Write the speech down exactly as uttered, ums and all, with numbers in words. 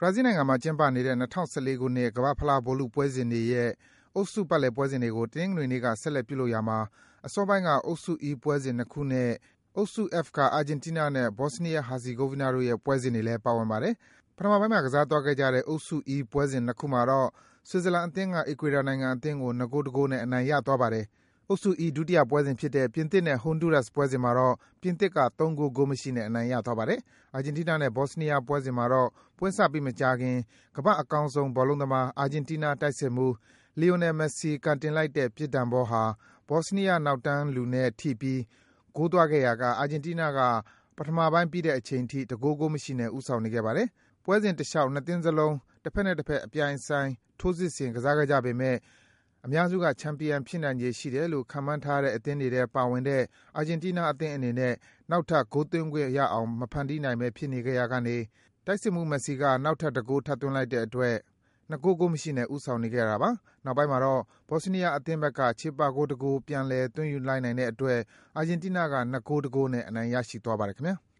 ရာဇီးနိုင်ငံမှာကျင်းပနေတဲ့၂၀၁၄ခုနှစ်ကမ္ဘာ့ဖလားဘောလုံးပွဲစဉ်တွေရဲ့အုပ်စုပတ်လည်ပွဲစဉ်တွေကိုတနင်္ဂနွေနေ့ကဆက်လက်ပြုလုပ်ရာမှာအစောပိုင်းကအုပ်စု E ပွဲစဉ်နှစ်ခုနဲ့အုပ်စု F ကအာဂျင်တီးနားနဲ့ Bosnia Herzegovina တို့ရဲ့ပွဲစဉ်တွေလည်းပါဝင်ပါတယ်။ပထမပိုင်းမှာကစားသွားခဲ့ကြတဲ့အုပ်စု E ပွဲစဉ်နှစ်ခုမှာတော့ဆွစ်ဇာလန်အသင်းကအီကွေဒါနိုင်ငံအသင်းကို၂ဂိုး၁ဂိုးနဲ့အနိုင်ရသွားပါတယ်။အုပ်စု E ဒုတိယပွဲစဉ်ဖြစ်တဲ့ပြင်သစ်နဲ့ Honduras ပွဲစဉ်မှာတော့ပြင်သစ်က၃ဂိုးဂိုးမရှိနဲ့အနိုင်ရသွားပါတယ်။အာဂျင်တီးနားနဲ့ Bosnia ပွဲစဉ်မှာတော့ပွဲစပြီးမကြာခင်ကမ္ဘာ့အကောင်းဆုံးဘောလုံးသမားအာဂျင်တီးနားတိုက်စစ်မှူး Lionel Messi ကန်တင်လိုက်တဲ့ပြစ်ဒဏ်ဘောဟာ Bosnia နောက်တန်းလူနဲ့ထိပြီးဂိုးသွားခဲ့ရာကအာဂျင်တီးနားကပထမပိုင်းပြီးတဲ့အချိန်ထိ၁ဂိုးဂိုးမရှိနဲ့ဦးဆောင်နေခဲ့ပါတယ်။ပွဲစဉ်တလျှောက်နှစ်သင်းစလုံးတဘက်နဲ့တဘက်အပြိုင်အဆိုင်ထိုးစစ်ဆင်ကစားခဲ့ကြပေမဲ့အများစုကချန်ပီယံဖြစ်နိုင်ခြေရှိတယ်လို့ခန့်မှန်းထားတဲ့အသင်းတွေထဲပါဝင်တဲ့အာဂျင်တီးနားအသင်းအနေနဲ့နောက်ထပ်ဂိုးသွင်းခွင့်ရအောင်မဖန်တီးနိုင်ဘဲဖြစ်နေခဲ့ရာကနေတိုက်စစ်မှူး Messi ကနောက်ထပ်၁ဂိုးထပ်သွင်းလိုက်တဲ့အတွက်၂ဂိုးဂိုးမရှိနဲ့ဦးဆောင်နေခဲ့တာပါ။နောက်ပိုင်းမှာတော့ Bosnia အသင်းဘက်ကချေပဂိုး၁ဂိုးပြန်လည်သွင်းယူလိုက်နိုင်တဲ့အတွက်အာဂျင်တီးနားက၂ဂိုး၁ဂိုးနဲ့အနိုင်ရရှိသွားပါတယ်ခင်ဗျာ။